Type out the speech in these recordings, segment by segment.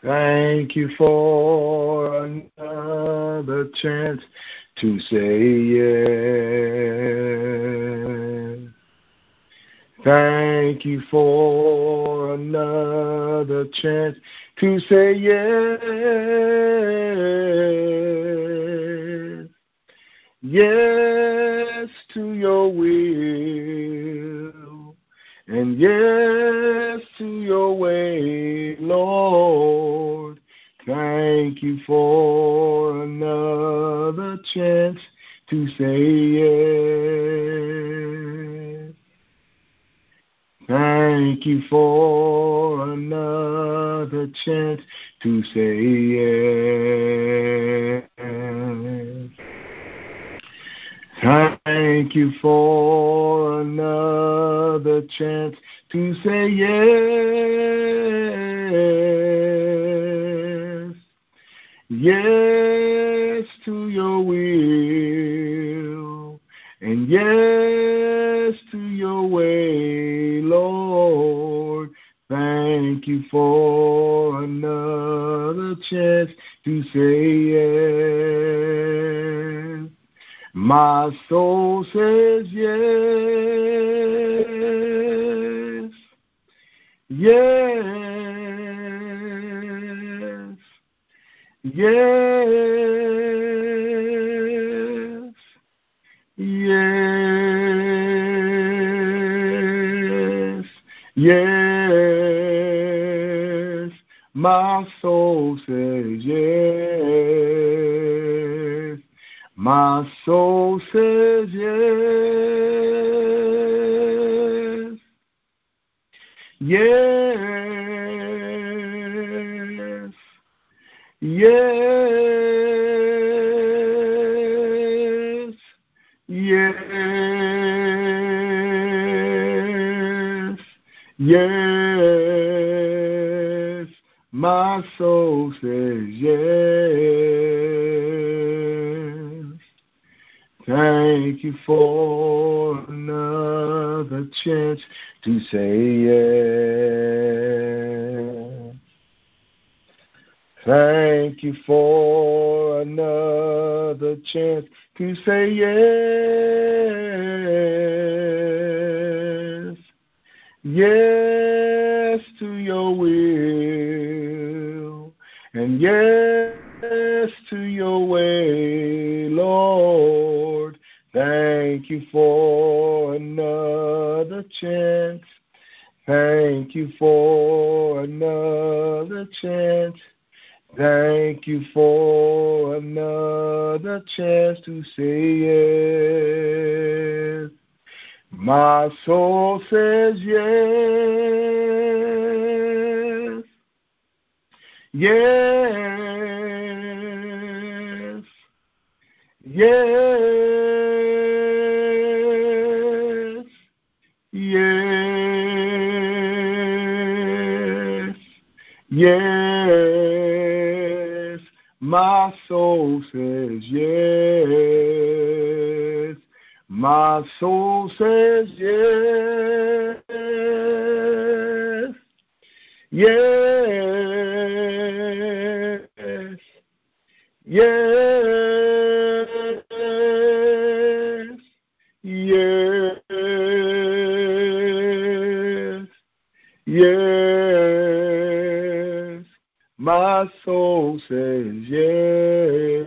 Thank you for another chance to say yes. Thank you for another chance to say yes. Yes to your will, and yes to your way, Lord. Thank you for another chance to say yes. Thank you for another chance to say yes. Thank you for another chance to say yes. Yes to your will, and yes to your way, Lord. Thank you for another chance to say yes. My soul says yes, yes, yes, yes, yes. My soul says yes. My soul says yes, yes, yes, yes, yes. My soul says yes. Thank you for another chance to say yes. Thank you for another chance to say yes. Yes to your will, and yes to your way, Lord. Thank you for another chance. Thank you for another chance. Thank you for another chance to say yes. My soul says yes. Yes. Yes. Yes. Yes. My soul says yes. My soul says yes. Yes. Yes. Yes. Yes. My soul says yes.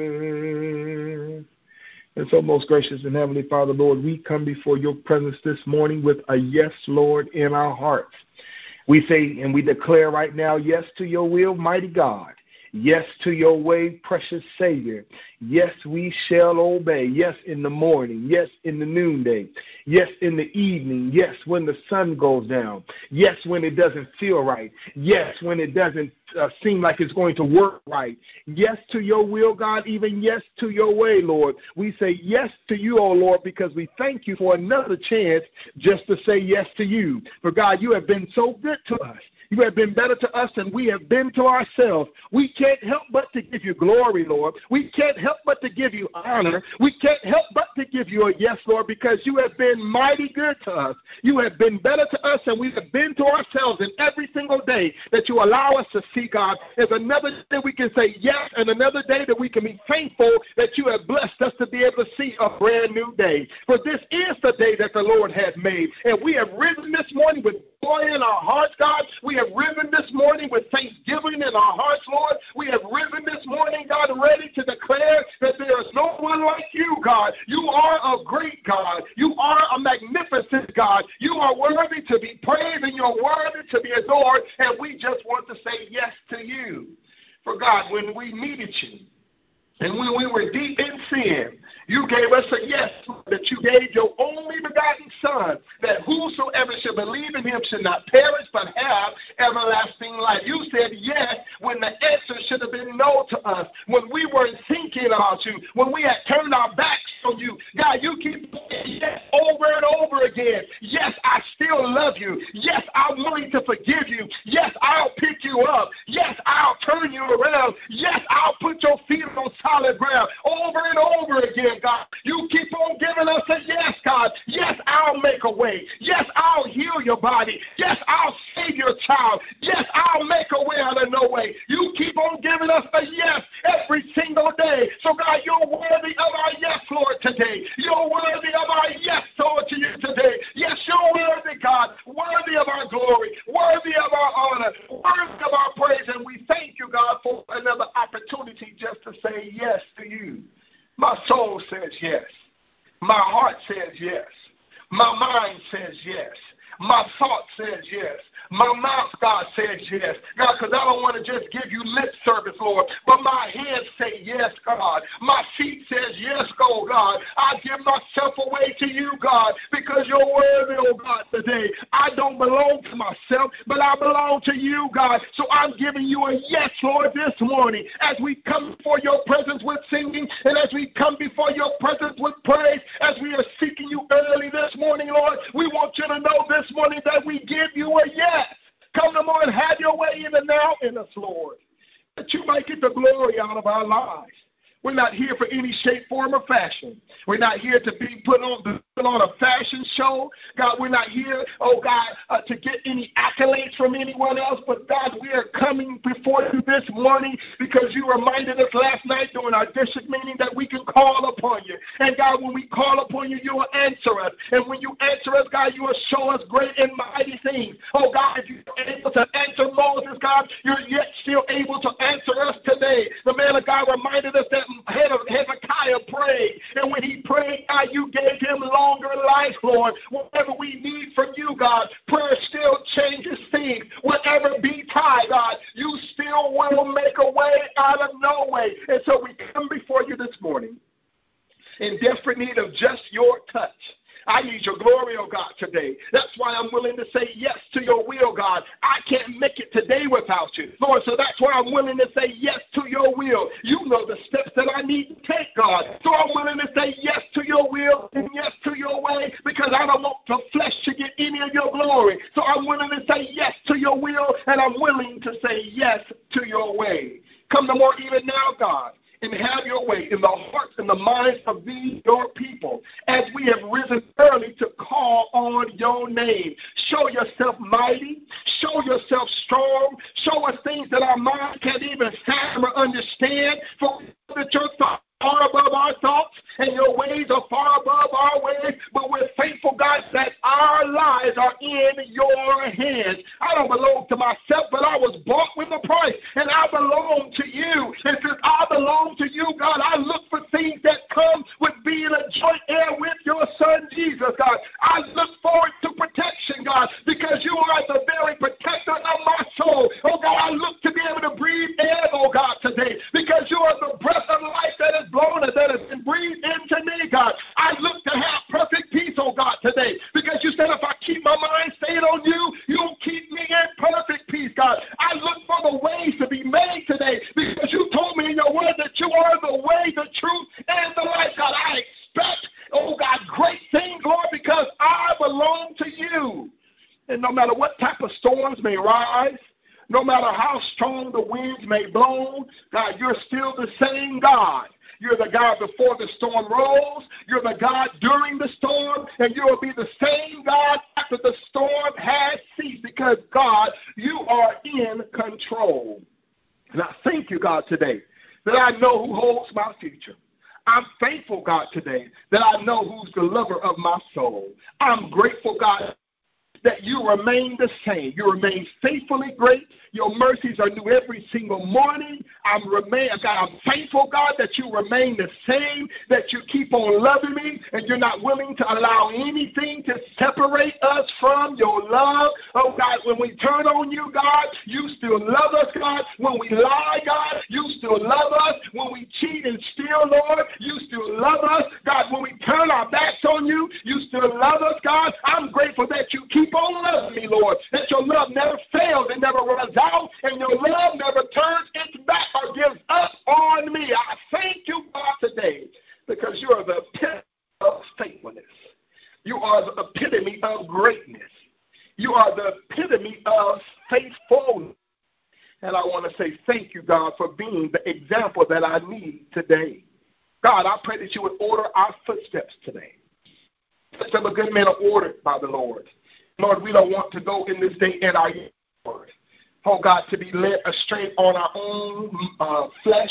And so, most gracious and heavenly Father, Lord, we come before your presence this morning with a yes, Lord, in our hearts. We say and we declare right now, yes to your will, mighty God. Yes to your way, precious Savior. Yes, we shall obey. Yes, in the morning. Yes, in the noonday. Yes, in the evening. Yes, when the sun goes down. Yes, when it doesn't feel right. Yes, when it doesn't seem like it's going to work right. Yes to your will, God, even yes to your way, Lord. We say yes to you, oh Lord, because we thank you for another chance just to say yes to you. For God, you have been so good to us. You have been better to us than we have been to ourselves. We can't help but to give you glory, Lord. We can't help but to give you honor. We can't help but to give you a yes, Lord, because you have been mighty good to us. You have been better to us than we have been to ourselves. And every single day that you allow us to see, God, is another day we can say yes, and another day that we can be thankful that you have blessed us to be able to see a brand new day. For this is the day that the Lord has made, and we have risen this morning with joy in our hearts, God. We have risen this morning with thanksgiving in our hearts, Lord. We have risen this morning, God, ready to declare that there is no one like you, God. You are a great God. You are a magnificent God. You are worthy to be praised, and you're worthy to be adored, and we just want to say yes to you. For God, when we needed you, and when we were deep in sin, you gave us a yes, that you gave your only begotten Son, that whosoever should believe in him should not perish but have everlasting life. You said yes when the answer should have been no to us, when we weren't thinking about you, when we had turned our backs on you. God, you keep saying yes over and over again. Yes, I still love you. Yes, I'm willing to forgive you. Yes, I'll pick you up. Yes, I'll turn you around. Yes, I'll put your feet on solid ground over and over again, God. You keep on giving us a yes, God. Yes, I'll make a way. Yes, I'll heal your body. Yes, I'll save your child. Yes, I'll make a way out of no way. You keep on giving us a yes every single day. So, God, you're worthy of our yes, Lord, today. You're worthy of our yes, Lord, to you today. Yes, you're worthy, God. Worthy of our glory. Worthy of our honor. Worthy of our praise. And we thank you, God, for another opportunity just to say yes to you. My soul says yes. My heart says yes. My mind says yes. My thought says yes. My mouth, God, says yes. God, because I don't want to just give you lip service, Lord, but my hands say yes, God. My feet says yes, oh God. I give myself away to you, God, because you're worthy, oh God, today. I don't belong to myself, but I belong to you, God. So I'm giving you a yes, Lord, this morning as we come before your presence with singing, and as we come before your presence with praise, as we are seeking you early this morning, Lord. We want you to know this morning that we give you a yes. Come on, Lord, have your way in and now in us, Lord, that you might get the glory out of our lives. We're not here for any shape, form, or fashion. We're not here to be put on a fashion show. God, we're not here, oh God, to get any accolades from anyone else. But God, we are coming before you this morning because you reminded us last night during our district meeting that we can call upon you. And God, when we call upon you, you will answer us. And when you answer us, God, you will show us great and mighty things. Oh God, if you're able to answer Moses, God, you're yet still able to answer us today. The man of God reminded us that Hezekiah prayed, and when he prayed, God, you gave him longer life, Lord. Whatever we need from you, God, prayer still changes things. Whatever be tied, God, you still will make a way out of no way. And so we come before you this morning in desperate need of just your touch. I need your glory, oh God, today. That's why I'm willing to say yes to your will, God. I can't make it today without you, Lord, so that's why I'm willing to say yes to your will. You know the steps that I need to take, God. So I'm willing to say yes to your will and yes to your way because I don't want the flesh to get any of your glory. So I'm willing to say yes to your will, and I'm willing to say yes to your way. Come the more even now, God, and have your way in the hearts and the minds of these, your people, as we have risen early to call on your name. Show yourself mighty. Show yourself strong. Show us things that our minds can't even fathom or understand. For that your thoughts far above our thoughts, and your ways are far above our ways, but we're thankful, God, that our lives are in your hands. I don't belong to myself, but I was bought with a price, and I belong to you. And since I belong to you, God, I look for things that come with being a joint heir with your son, Jesus, God. I look forward to protection, God, because you are the very protector of my soul. Oh, God, I look to be able to breathe air, oh, God, today, because you are the breath of life that is blown and that has been breathed into me, God. I look to have perfect peace, oh God, today, because you said if I keep my mind stayed on you, you'll keep me in perfect peace, God. I look for the ways to be made today, because you told me in your word that you are the way, the truth, and the life, God. I expect, oh God, great things, Lord, because I belong to you. And no matter what type of storms may rise, no matter how strong the winds may blow, God, you're still the same God. You're the God before the storm rolls. You're the God during the storm. And you'll be the same God after the storm has ceased. Because, God, you are in control. And I thank you, God, today that I know who holds my future. I'm thankful, God, today that I know who's the lover of my soul. I'm grateful, God, that you remain the same. You remain faithfully great. Your mercies are new every single morning. I'm thankful, God, that you remain the same, that you keep on loving me, and you're not willing to allow anything to separate us from your love. Oh, God, when we turn on you, God, you still love us, God. When we lie, God, you still love us. When we cheat and steal, Lord, you still love us. God, when we turn our backs on you, you still love us, God. I'm grateful that you keep on loving me, Lord, that your love never fails and never runs out, and your love never turns its back or gives up on me. I thank you, God, today, because you are the epitome of faithfulness. You are the epitome of greatness. You are the epitome of faithfulness. And I want to say thank you, God, for being the example that I need today. God, I pray that you would order our footsteps today. Footsteps of a good man are ordered by the Lord. Lord, we don't want to go in this day in our Lord. Oh, God, to be led astray on our own flesh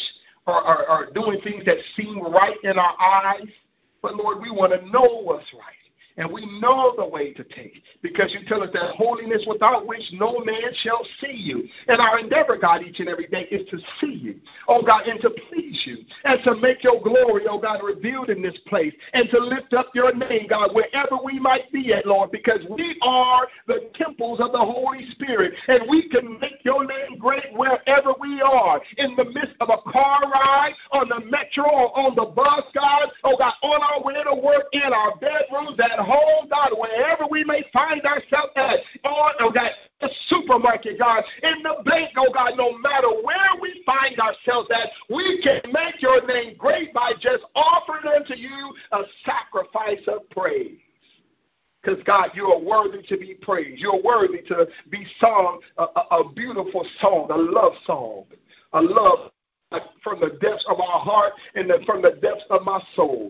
or doing things that seem right in our eyes. But, Lord, we want to know what's right. And we know the way to take, because you tell us that holiness without which no man shall see you. And our endeavor, God, each and every day is to see you, oh God, and to please you, and to make your glory, oh God, revealed in this place, and to lift up your name, God, wherever we might be at, Lord, because we are the temples of the Holy Spirit, and we can make your name great wherever we are, in the midst of a car ride, on the metro, or on the bus, God, oh God, on our way to work, in our bedrooms, at home, God, wherever we may find ourselves at, oh God, the supermarket, God, in the bank, oh God, no matter where we find ourselves at, we can make your name great by just offering unto you a sacrifice of praise. Because, God, you are worthy to be praised. You're worthy to be sung a beautiful song, a love song, a love from the depths of our heart and from the depths of my soul.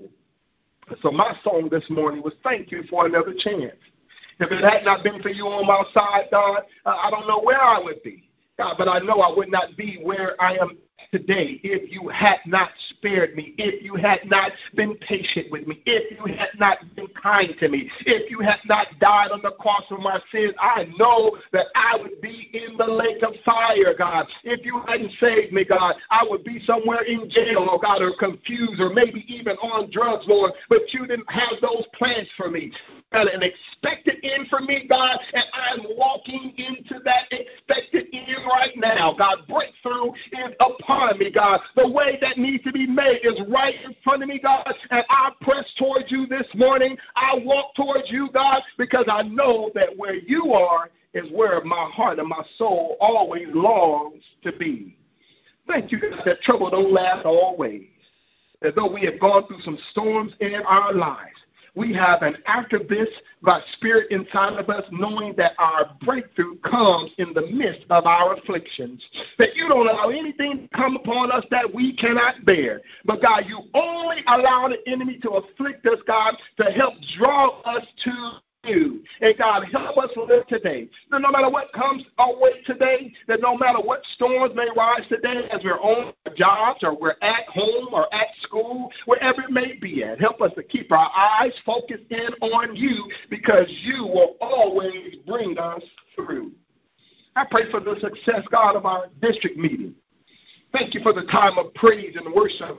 So my song this morning was thank you for another chance. If it had not been for you on my side, God, I don't know where I would be. God, but I know I would not be where I am today if you had not spared me, if you had not been patient with me, if you had not been kind to me, if you had not died on the cross for my sins. I know that I would be in the lake of fire, God. If you hadn't saved me, God, I would be somewhere in jail, oh God, or confused, or maybe even on drugs, Lord, but you didn't have those plans for me. An expected end for me, God, and I'm walking into that expected end right now. God, breakthrough is upon me, God. The way that needs to be made is right in front of me, God, and I press towards you this morning. I walk towards you, God, because I know that where you are is where my heart and my soul always longs to be. Thank you, God, that trouble don't last always. As though we have gone through some storms in our lives, we have an after this, God, spirit inside of us, knowing that our breakthrough comes in the midst of our afflictions. That you don't allow anything to come upon us that we cannot bear. But, God, you only allow the enemy to afflict us, God, to help draw us to you. And, God, help us live today. That no matter what comes our way today, that no matter what storms may rise today as we're on our jobs or we're at home or at school, wherever it may be at, help us to keep our eyes focused in on you, because you will always bring us through. I pray for the success, God, of our district meeting. Thank you for the time of praise and worship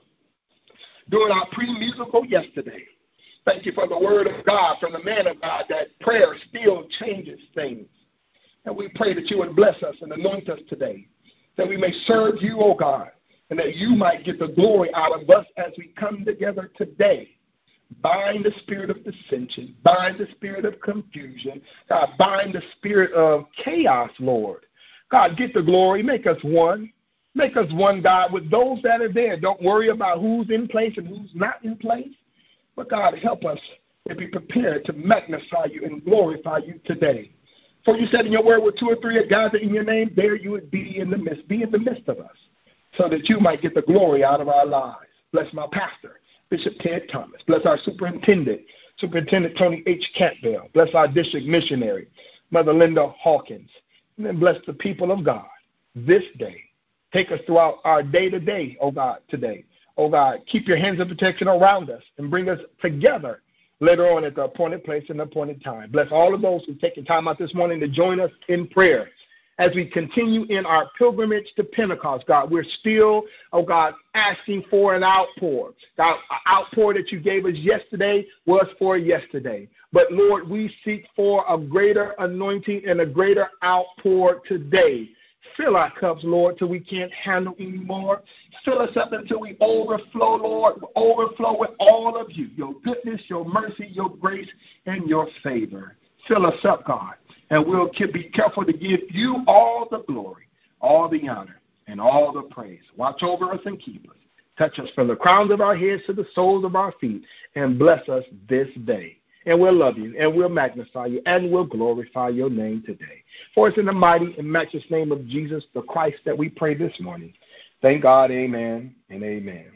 during our pre-musical yesterday. Thank you for the word of God from the man of God, that prayer still changes things. And we pray that you would bless us and anoint us today, that we may serve you, oh God, and that you might get the glory out of us as we come together today. Bind the spirit of dissension, bind the spirit of confusion, God, bind the spirit of chaos, Lord. God, get the glory, make us one. Make us one, God, with those that are there. Don't worry about who's in place and who's not in place. But, God, help us to be prepared to magnify you and glorify you today. For you said in your word, where 2 or 3 are gathered in your name, there you would be in the midst of us, so that you might get the glory out of our lives. Bless my pastor, Bishop Ted Thomas. Bless our Superintendent Tony H. Campbell. Bless our district missionary, Mother Linda Hawkins. And then bless the people of God this day. Take us throughout our day-to-day, oh God, today. Oh God, keep your hands of protection around us and bring us together later on at the appointed place and the appointed time. Bless all of those who've taken time out this morning to join us in prayer. As we continue in our pilgrimage to Pentecost, God, we're still, oh God, asking for an outpour. God, an outpour that you gave us yesterday was for yesterday. But, Lord, we seek for a greater anointing and a greater outpour today. Fill our cups, Lord, till we can't handle anymore. Fill us up until we overflow, Lord, overflow with all of you, your goodness, your mercy, your grace, and your favor. Fill us up, God, and we'll be careful to give you all the glory, all the honor, and all the praise. Watch over us and keep us. Touch us from the crowns of our heads to the soles of our feet, and bless us this day. And we'll love you, and we'll magnify you, and we'll glorify your name today. For it's in the mighty and matchless name of Jesus, the Christ, that we pray this morning. Thank God, amen and amen.